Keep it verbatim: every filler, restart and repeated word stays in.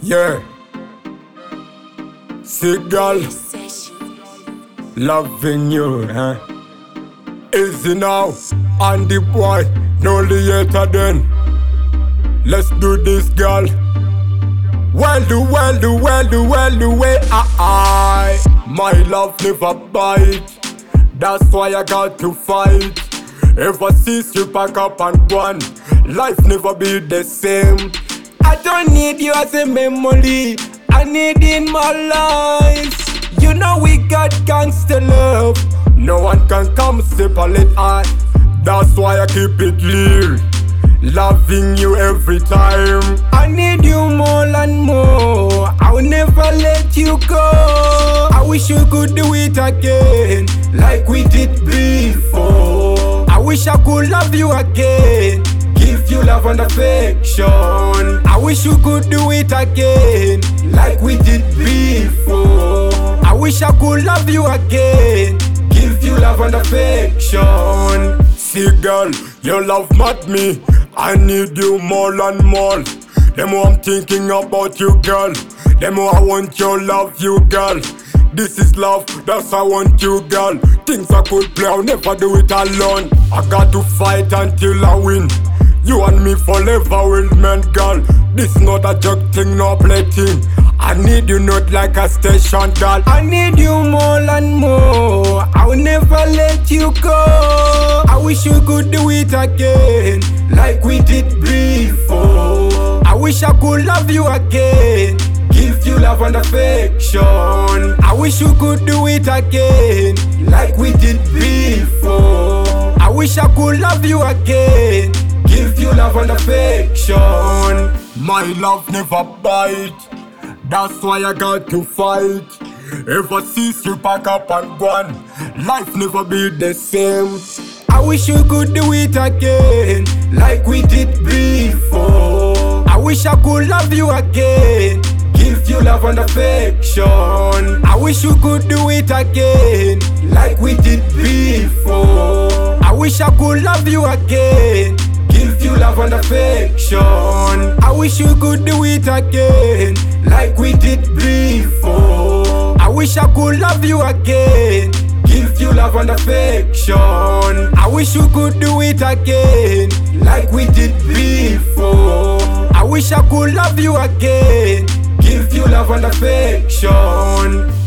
Yeah. See, girl, loving you, huh? Easy now, and the boy, no later then. Let's do this, girl. Well do, well do, well do, well do, way I, I. My love never bite. That's why I got to fight. Ever since you pack up and gone, life never be the same. I don't need you as a memory, I need in my life. You know we got gangster love, no one can come separate us. That's why I keep it real, loving you every time. I need you more and more, I'll never let you go. I wish you could do it again, like we did before. I wish I could love you again, give you love and affection. I wish you could do it again, like we did before. I wish I could love you again, give you love and affection. See, girl, your love mad me, I need you more and more. The more I'm thinking about you, girl, the more I want your love, you, girl. This is love, that's I want you, girl. Things I could play, I'll never do it alone. I got to fight until I win. You and me forever will mend, girl. This not a joke thing, no play thing. I need you not like a station, girl. I need you more and more, I'll never let you go. I wish you could do it again, like we did before. I wish I could love you again, give you love and affection. I wish you could do it again, like we did before. I wish I could love you again, give you love and affection. My love never bite, that's why I got to fight. Ever since you pack up and gone, life never be the same. I wish you could do it again, like we did before. I wish I could love you again, give you love and affection. I wish you could do it again, like we did before. I wish I could love you again, give you love and affection. I wish you could do it again, like we did before. I wish I could love you again, give you love and affection. I wish you could do it again, like we did before. I wish I could love you again, give you love and affection.